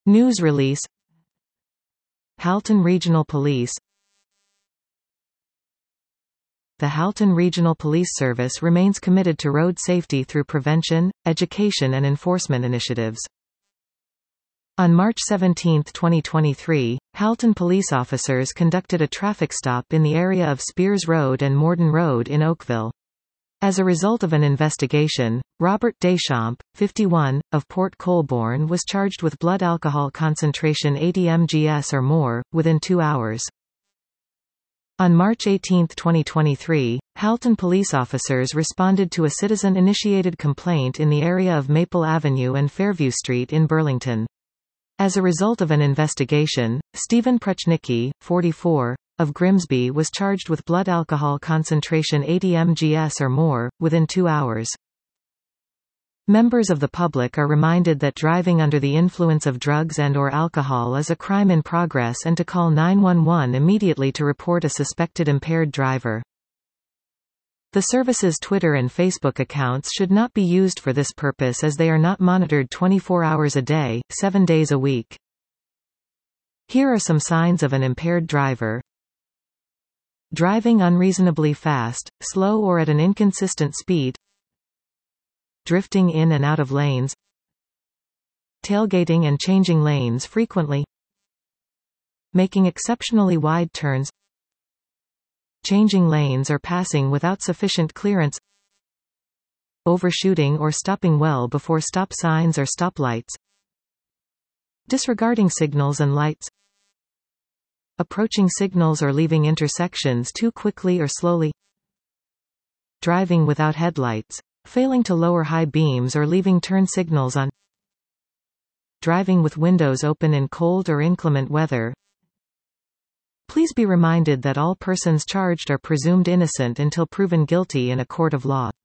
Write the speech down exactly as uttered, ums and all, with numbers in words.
News release. Halton Regional Police. The Halton Regional Police Service remains committed to road safety through prevention, education and enforcement initiatives. On March seventeenth twenty twenty-three, Halton police officers conducted a traffic stop in the area of Spears Road and Morden Road in Oakville. As a result of an investigation, Robert Deschamps, fifty-one, of Port Colborne was charged with blood alcohol concentration eighty milligrams or more, within two hours. On March eighteenth twenty twenty-three, Halton police officers responded to a citizen-initiated complaint in the area of Maple Avenue and Fairview Street in Burlington. As a result of an investigation, Stephen Pruchnicki, forty-four, of Grimsby was charged with blood alcohol concentration eighty milligrams or more, within two hours. Members of the public are reminded that driving under the influence of drugs and or alcohol is a crime in progress and to call nine one one immediately to report a suspected impaired driver. The service's Twitter and Facebook accounts should not be used for this purpose as they are not monitored twenty-four hours a day, seven days a week. Here are some signs of an impaired driver. Driving unreasonably fast, slow or at an inconsistent speed. Drifting in and out of lanes. Tailgating and changing lanes frequently. Making exceptionally wide turns. Changing lanes or passing without sufficient clearance. Overshooting or stopping well before stop signs or stoplights. Disregarding signals and lights. Approaching signals or leaving intersections too quickly or slowly. Driving without headlights. Failing to lower high beams or leaving turn signals on. Driving with windows open in cold or inclement weather. Please be reminded that all persons charged are presumed innocent until proven guilty in a court of law.